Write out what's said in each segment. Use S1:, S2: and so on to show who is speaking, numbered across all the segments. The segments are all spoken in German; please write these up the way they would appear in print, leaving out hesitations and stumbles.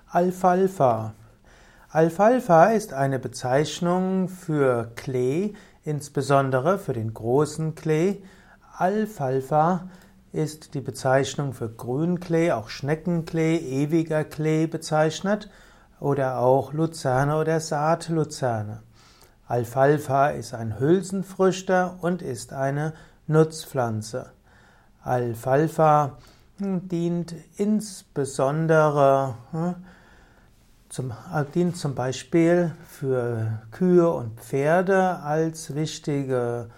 S1: Alfalfa. Alfalfa ist eine Bezeichnung für Klee, insbesondere für den großen Klee. Alfalfa ist die Bezeichnung für Grünklee, auch Schneckenklee, ewiger Klee bezeichnet oder auch Luzerne oder Saatluzerne. Alfalfa ist ein Hülsenfrüchter und ist eine Nutzpflanze. Alfalfa dient insbesondere zum Beispiel für Kühe und Pferde als wichtiges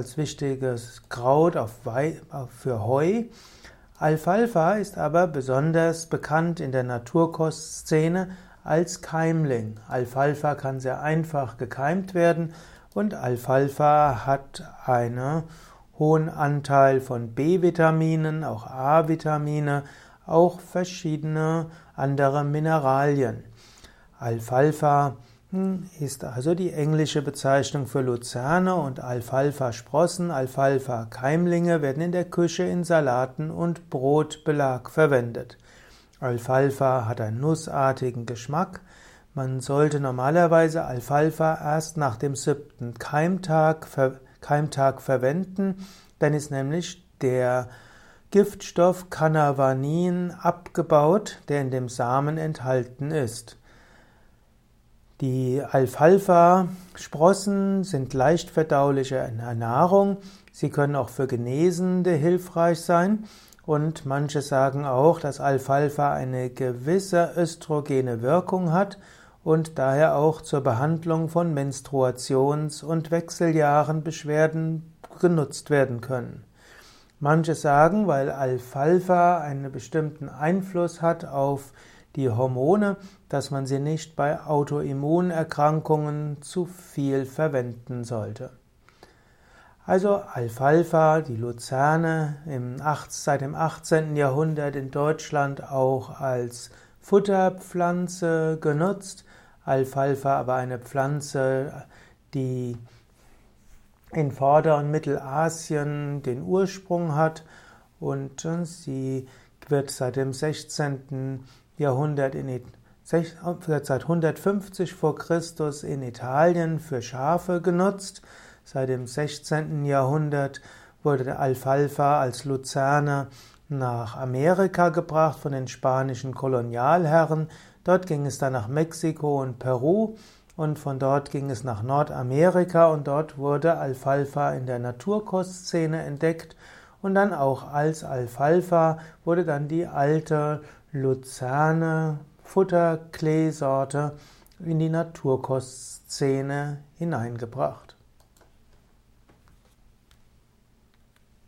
S1: Kraut für Heu. Alfalfa ist aber besonders bekannt in der Naturkostszene als Keimling. Alfalfa kann sehr einfach gekeimt werden und Alfalfa hat einen hohen Anteil von B-Vitaminen, auch A-Vitamine, auch verschiedene andere Mineralien. Alfalfa ist also die englische Bezeichnung für Luzerne und Alfalfa-Sprossen, Alfalfa-Keimlinge werden in der Küche in Salaten und Brotbelag verwendet. Alfalfa hat einen nussartigen Geschmack. Man sollte normalerweise Alfalfa erst nach dem 7. Keimtag verwenden, dann ist nämlich der Giftstoff Cannavanin abgebaut, der in dem Samen enthalten ist. Die Alfalfa-Sprossen sind leicht verdauliche Nahrung. Sie können auch für Genesende hilfreich sein. Und manche sagen auch, dass Alfalfa eine gewisse östrogene Wirkung hat und daher auch zur Behandlung von Menstruations- und Wechseljahrenbeschwerden genutzt werden können. Manche sagen, weil Alfalfa einen bestimmten Einfluss hat auf die Hormone, dass man sie nicht bei Autoimmunerkrankungen zu viel verwenden sollte. Also Alfalfa, die Luzerne, seit dem 18. Jahrhundert in Deutschland auch als Futterpflanze genutzt. Alfalfa aber eine Pflanze, die in Vorder- und Mittelasien den Ursprung hat und sie wird seit dem 16. Jahrhundert seit 150 vor Christus in Italien für Schafe genutzt. Seit dem 16. Jahrhundert wurde der Alfalfa als Luzerne nach Amerika gebracht von den spanischen Kolonialherren. Dort ging es dann nach Mexiko und Peru und von dort ging es nach Nordamerika und dort wurde Alfalfa in der Naturkostszene entdeckt und dann auch als Alfalfa wurde dann die alte Luzerne Futterkleesorte in die Naturkostszene hineingebracht.